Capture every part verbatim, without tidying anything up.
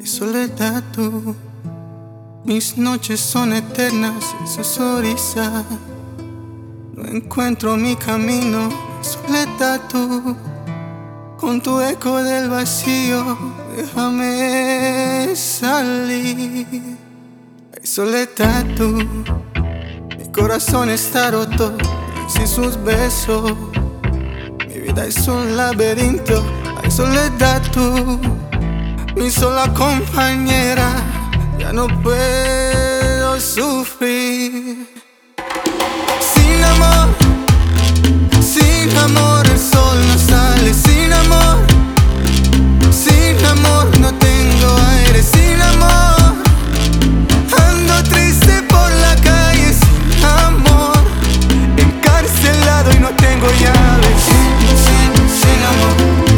y soledad tú. Mis noches son eternas y sus orillas. No encuentro mi camino, soledad tú. Con tu eco del vacío, déjame salir. Ay, soledad tú. Mi corazón está roto sin sus besos. Mi vida es un laberinto. Ay, soledad tú. Mi sola compañera. Ya no puedo sufrir. Sin amor, sin amor el sol no sale. Sin amor, sin amor no tengo aire. Sin amor, ando triste por la calle. Sin amor, encarcelado y no tengo llaves. Sin, sin, sin amor.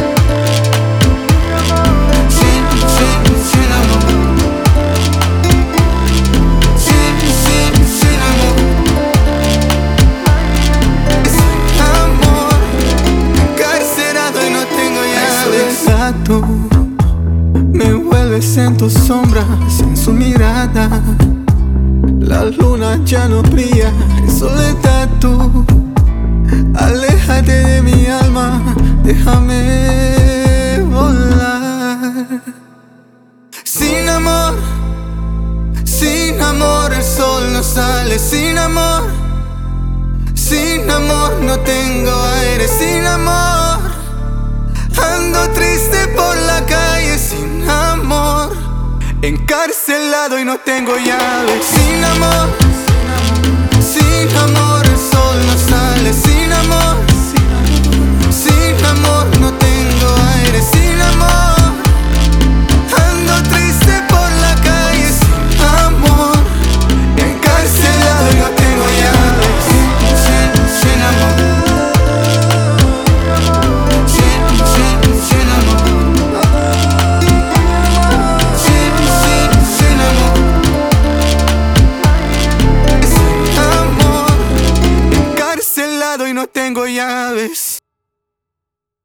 Sin, sin, sin amor. Tú me vuelves en tu sombra, sin su mirada. La luna ya no brilla, en soledad tú. Aléjate de mi alma, déjame volar. Sin amor, sin amor el sol no sale. Sin amor, sin amor no tengo aire. Sin amor, ando triste por la calle. Sin amor, encarcelado y no tengo llaves. Sin amor, sin amor el sol no sale. Sin amor, sin amor no tengo aire. Sin amor, ando triste por la calle. Sin amor, encarcelado y no tengo llaves. Sin, sin amor. Y no tengo llaves.